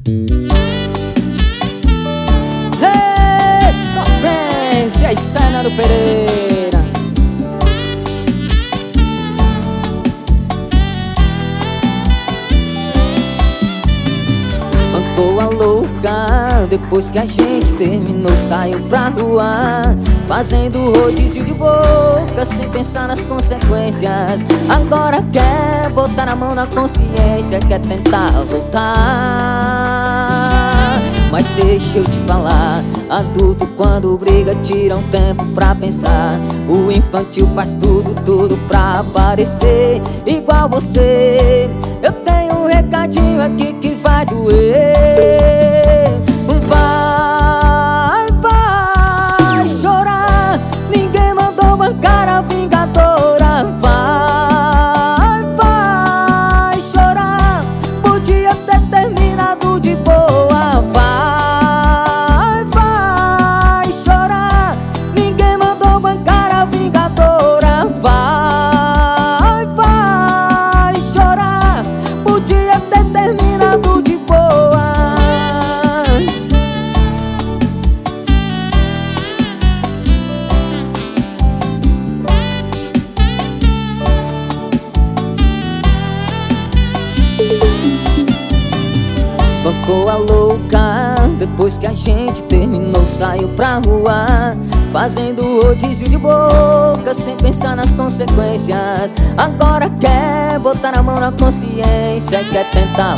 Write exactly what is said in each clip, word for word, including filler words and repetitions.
Hey, sofrência e cena do Pereira. Ficou a louca, depois que a gente terminou, saiu pra rua, fazendo rodízio de boca, sem pensar nas consequências. Agora quer botar a mão na consciência, quer tentar voltar. Mas deixa eu te falar, adulto quando briga tira um tempo pra pensar. O infantil faz tudo, tudo pra aparecer igual você. Eu tenho um recadinho aqui que vai doer. Vai, vai chorar, ninguém mandou bancar a vingadora. Vai, vai chorar, podia ter terminado de boa. Vai, vai chorar, ninguém mandou bancar a vingadora. Vai, vai chorar, podia ter terminado de boa. Bancou a louca, depois que a gente terminou, saiu pra rua, fazendo rodízio de boca, sem pensar nas consequências. Agora quer botar a mão na consciência, quer tentar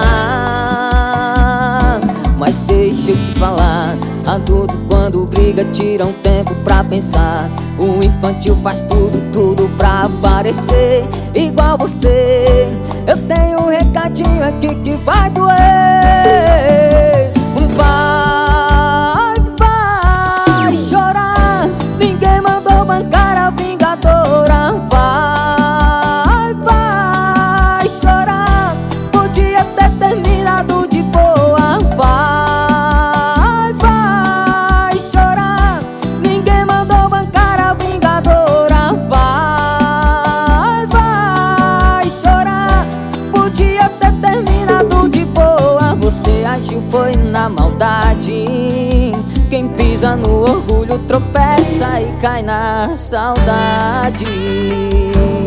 voltar. Mas deixa eu te falar, adulto quando briga tira um tempo pra pensar. O infantil faz tudo, tudo pra aparecer igual você. Eu tenho um recadinho aqui que vai doer. Vai, vai chorar, ninguém mandou bancar a vingadora. Vai, vai chorar, podia ter terminado de boa. Vai, vai chorar, ninguém mandou bancar a vingadora. Vai, vai chorar, podia ter terminado de boa. Você agiu foi na maldade, quem pisa no orgulho tropeça e cai na saudade.